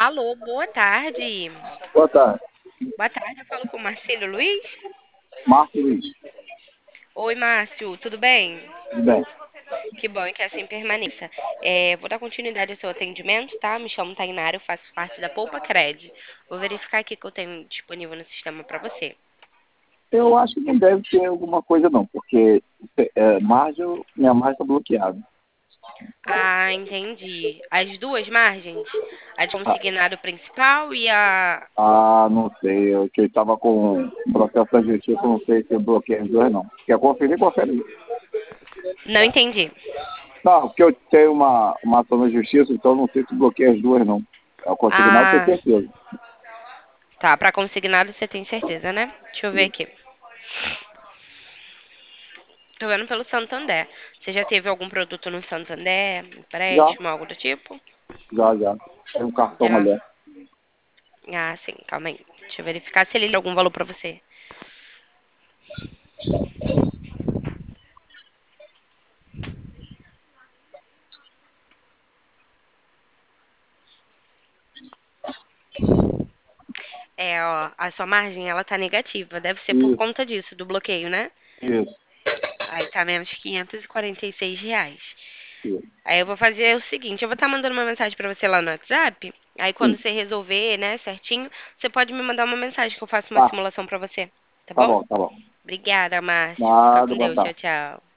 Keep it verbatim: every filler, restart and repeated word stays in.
Alô, boa tarde. Boa tarde, Boa tarde, eu falo com o Marcelo Luiz. Márcio Luiz. Oi, Márcio, tudo bem? Tudo bem? Que bom que assim permaneça. É, vou dar continuidade ao seu atendimento, tá? Me chamo Tainara, eu faço parte da Poupa Cred. Vou verificar aqui que eu tenho disponível no sistema para você. Eu acho que não deve ter alguma coisa não, porque é, margem, minha margem está bloqueada. Ah, entendi. As duas margens? A de Ah, consignado principal e a. ah, não sei, eu que estava com um processo da justiça, eu não sei se eu bloqueei as duas não. Quer conferir, confere aí. Não entendi. Não, porque eu tenho uma, uma ação na justiça, então eu não sei se bloqueei as duas não. É o consignado, tenho Ah, certeza. tá. Para consignado você tem certeza, né? Deixa eu ver aqui. Tô vendo pelo Santander. Você já teve algum produto no Santander? Já, Empréstimo, algo do tipo? já, já. Tem um cartão Já. ali. Ah, sim, calma aí. Deixa eu verificar se ele deu algum valor pra você. É, ó, a sua margem, ela tá negativa. Deve ser por Isso, conta disso, do bloqueio, né? isso, Aí tá menos quinhentos e quarenta e seis reais. isso. Aí eu vou fazer o seguinte, eu vou estar mandando uma mensagem pra você lá no WhatsApp. Aí quando Sim, você resolver, né, certinho, você pode me mandar uma mensagem que eu faço uma tá, simulação pra você, tá tá bom? bom, tá bom. Obrigada, Márcio. Fica Nada, com boa Deus. Tchau, tarde. tchau.